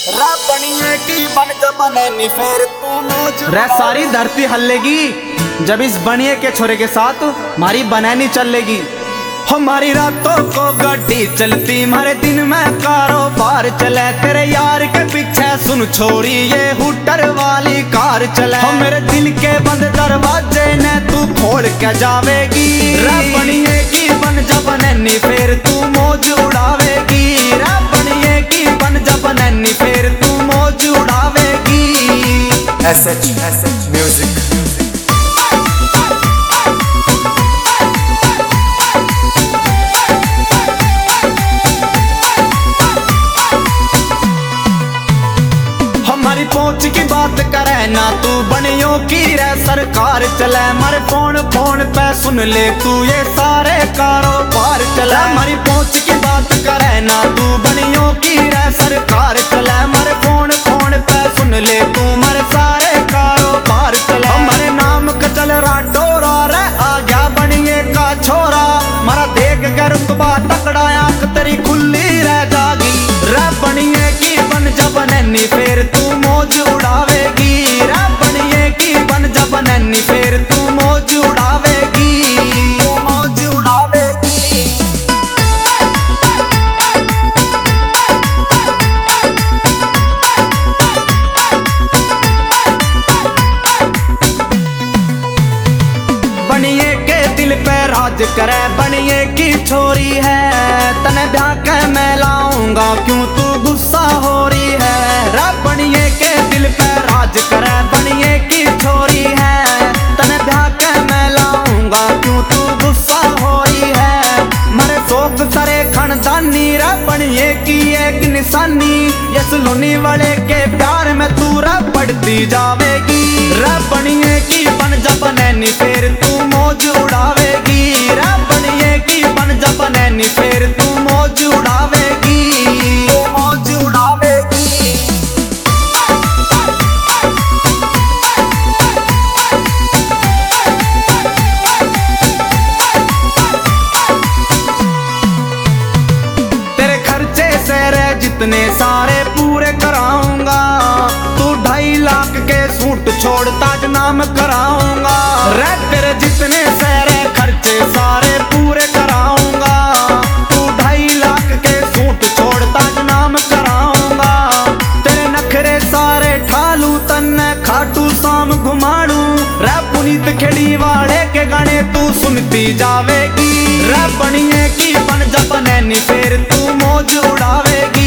रे सारी धरती हल्लेगी जब इस बनिए के छोरे के साथ मारी बनैनी चलेगी। हमारी रातों को गड्डी चलती मारे दिन में कारोबार चले। तेरे यार के पीछे सुन छोरी ये हुटर वाली कार चले। हम मेरे दिल के बंद दरवाजे ने तू खोल के जावेगी। रे बनिए की बन जा बनैनी फिर तू मौज उड़ावेगी। रे बनिए की बन जा बनैनी फिर तू मौज उड़ावेगी। SH music. हमारी पहुंच की बात करे ना तू बनियो की रे सरकार चले। मारे फोन पे सुन ले तू ये सारे कारोबार चले। हमारी पहुंच की बात करे ना तू बनियो की रे सरकार चले। मारे फोन पे सुन ले तू मारे सारे कारोबार चले। हमारे नाम का चल रहा डोरा रे आ गया बनिए का छोरा। मारा देख के रुतबा तकड़ा आंख तेरी खुली रह जागी। रे बनिए की बन जा बनैनी फिर तू मौज उड़ावेगी। रे बनिए की बन जा बनैनी फिर तू मौज उड़ावेगी। मौज उड़ावेगी। बनिए के दिल पे राज करे बनिए की छोरी है। तने ब्याह के मैं लाऊंगा क्यों तू गुस्सा हो रही है। रे बनिए के दिल पे राज करे बनिए की छोरी है। तने ब्याह के मैं लाऊंगा क्यों तू गुस्सा हो रही है। मरे शोक सरे खानदानी रे बनिए की एक निशानी। ये सलोनी वाले के प्यार में तू रे पड़ती जावेगी। रे बनिए की बन जा बनैनी फिर तू मौज उड़ावेगी। रे बनिए की बन जा बनैनी फिर तू मौज उड़ावेगी। मौज उड़ावेगी। तेरे खर्चे से रे जितने सारे पूरे कराऊंगा। तू 2.5 लाख के सूट छोड़ ताज नाम कराऊंगा। रे तेरे जितने सारे खर्चे सारे पूरे कराऊंगा। तू 2.5 लाख के सूट छोड़ ताज नाम कराऊंगा। तेरे नखरे सारे ठालू तन्ने खाटू शाम घुमाड़ू। रे पुनीत खेड़ी वाले के गाने तू सुनती जावेगी। रे बनिए की बन जा बनैनी फिर तू मौज उड़ावेगी।